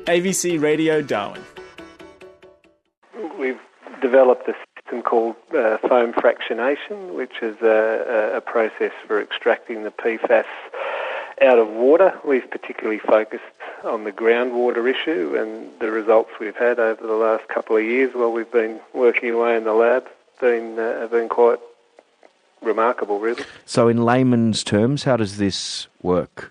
ABC Radio Darwin. We've developed a system called foam fractionation, which is a process for extracting the PFAS out of water. We've particularly focused on the groundwater issue, and the results we've had over the last couple of years while we've been working away in the lab have been quite remarkable, really. So in layman's terms, how does this work?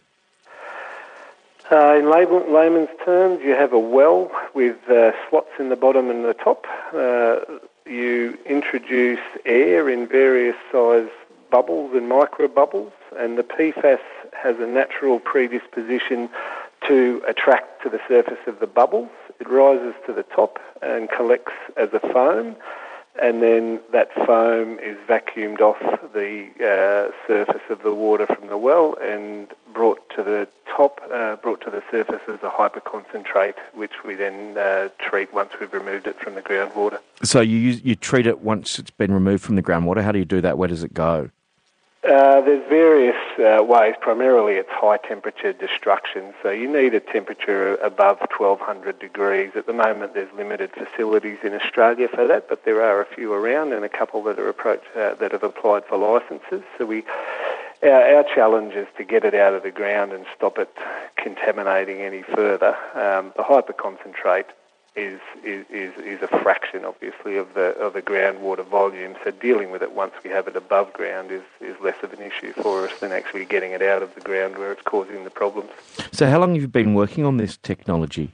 In layman's terms, you have a well with slots in the bottom and the top. You introduce air in various size bubbles and micro bubbles, and the PFAS has a natural predisposition to attract to the surface of the bubbles. It rises to the top and collects as a foam, and then that foam is vacuumed off the surface of the water from the well and brought to the surface as a hyperconcentrate, which we then treat once we've removed it from the groundwater. So you treat it once it's been removed from the groundwater. How do you do that? Where does it go? There's various ways. Primarily it's high temperature destruction, so you need a temperature above 1200 degrees. At the moment there's limited facilities in Australia for that, but there are a few around and a couple that that have applied for licences. So our challenge is to get it out of the ground and stop it contaminating any further. The hyperconcentrate is a fraction, obviously, of the groundwater volume. So dealing with it once we have it above ground is less of an issue for us than actually getting it out of the ground where it's causing the problems. So how long have you been working on this technology?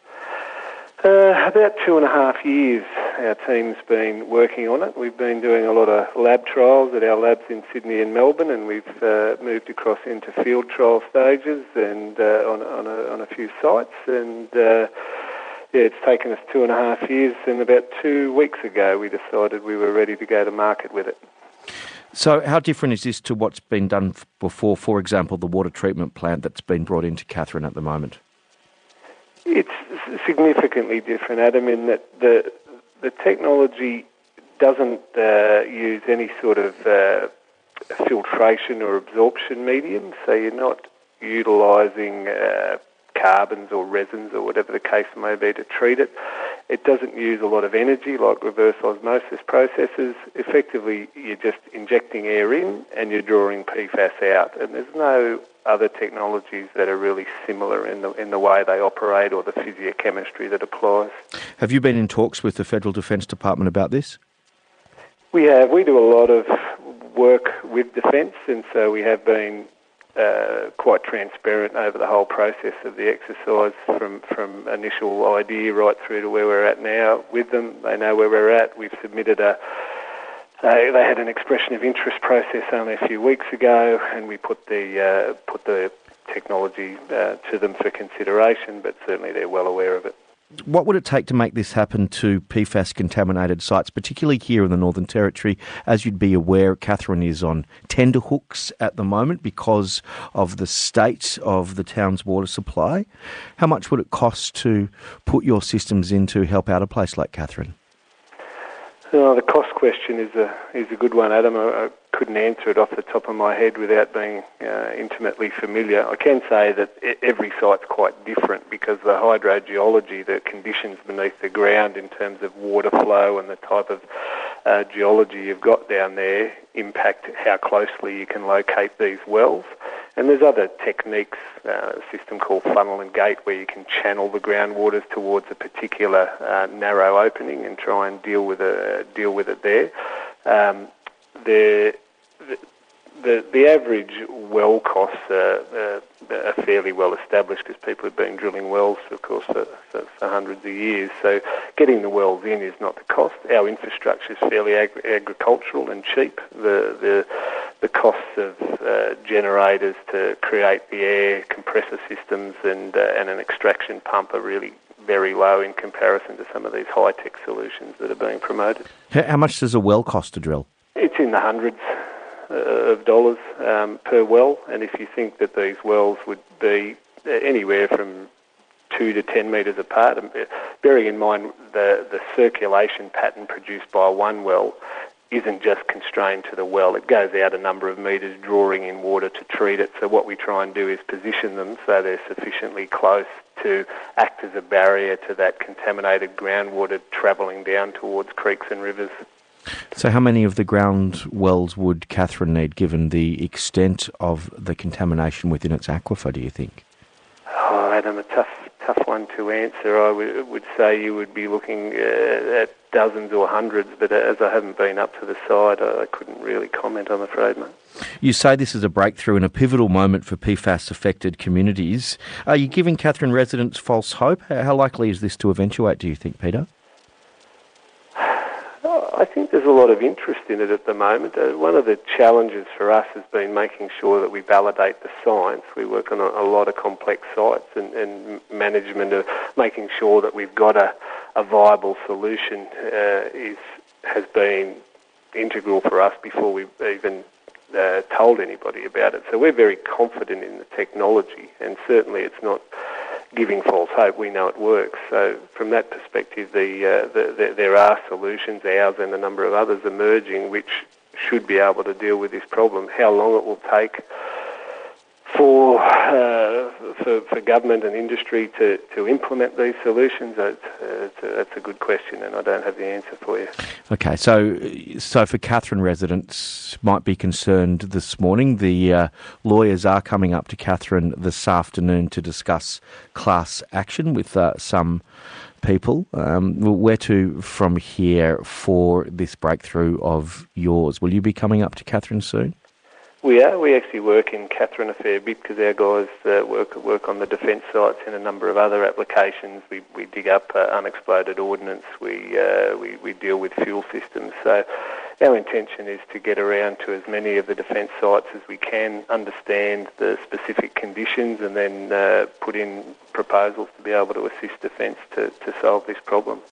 About 2.5 years our team's been working on it. We've been doing a lot of lab trials at our labs in Sydney and Melbourne, and we've moved across into field trial stages and on a few sites. And it's taken us 2.5 years, and about 2 weeks ago we decided we were ready to go to market with it. So how different is this to what's been done before, for example, the water treatment plant that's been brought into Katherine at the moment? It's significantly different, Adam, in that the technology doesn't use any sort of filtration or absorption medium, so you're not utilising carbons or resins or whatever the case may be to treat it. It doesn't use a lot of energy like reverse osmosis processes. Effectively, you're just injecting air in and you're drawing PFAS out, and there's no other technologies that are really similar in the way they operate or the physiochemistry that applies. Have you been in talks with the Federal Defence Department about this? We have. We do a lot of work with Defence, and so we have been quite transparent over the whole process of the exercise from initial idea right through to where we're at now with them. They know where we're at. We've submitted they had an expression of interest process only a few weeks ago, and we put the technology to them for consideration, but certainly they're well aware of it. What would it take to make this happen to PFAS-contaminated sites, particularly here in the Northern Territory? As you'd be aware, Katherine is on tenterhooks at the moment because of the state of the town's water supply. How much would it cost to put your systems in to help out a place like Katherine? The cost question is a good one, Adam. I couldn't answer it off the top of my head without being intimately familiar. I can say that every site's quite different because the hydrogeology, the conditions beneath the ground in terms of water flow and the type of geology you've got down there impact how closely you can locate these wells. And there's other techniques, a system called funnel and gate, where you can channel the groundwaters towards a particular narrow opening and try and deal with it there. The average well costs are fairly well established because people have been drilling wells, of course, for hundreds of years. So getting the wells in is not the cost. Our infrastructure is fairly agricultural and cheap. The costs of generators to create the air, compressor systems and an extraction pump are really very low in comparison to some of these high-tech solutions that are being promoted. How much does a well cost to drill? It's in the hundreds of dollars per well, and if you think that these wells would be anywhere from 2 to 10 metres apart, bearing in mind the circulation pattern produced by one well isn't just constrained to the well. It goes out a number of metres, drawing in water to treat it. So what we try and do is position them so they're sufficiently close to act as a barrier to that contaminated groundwater travelling down towards creeks and rivers. So how many of the ground wells would Katherine need, given the extent of the contamination within its aquifer, do you think? Oh, Adam, a tough one to answer. I would say you would be looking at dozens or hundreds, but as I haven't been up to the site, I couldn't really comment, I'm afraid, mate. You say this is a breakthrough and a pivotal moment for PFAS-affected communities. Are you giving Katherine residents false hope? How likely is this to eventuate, do you think, Peter? I think there's a lot of interest in it at the moment. One of the challenges for us has been making sure that we validate the science. We work on a lot of complex sites and management of making sure that we've got a viable solution has been integral for us before we've even told anybody about it. So we're very confident in the technology, and certainly it's not giving false hope. We know it works. So from that perspective, there are solutions, ours and a number of others emerging, which should be able to deal with this problem. How long it will take for government and industry to implement these solutions, that's a good question, and I don't have the answer for you. Okay, so for Katherine residents might be concerned this morning, the lawyers are coming up to Katherine this afternoon to discuss class action with some people. Where to from here for this breakthrough of yours? Will you be coming up to Katherine soon? We are. We actually work in Katherine a fair bit because our guys work on the defence sites in a number of other applications. We dig up unexploded ordnance. We deal with fuel systems. So our intention is to get around to as many of the defence sites as we can, understand the specific conditions, and then put in proposals to be able to assist defence to solve this problem.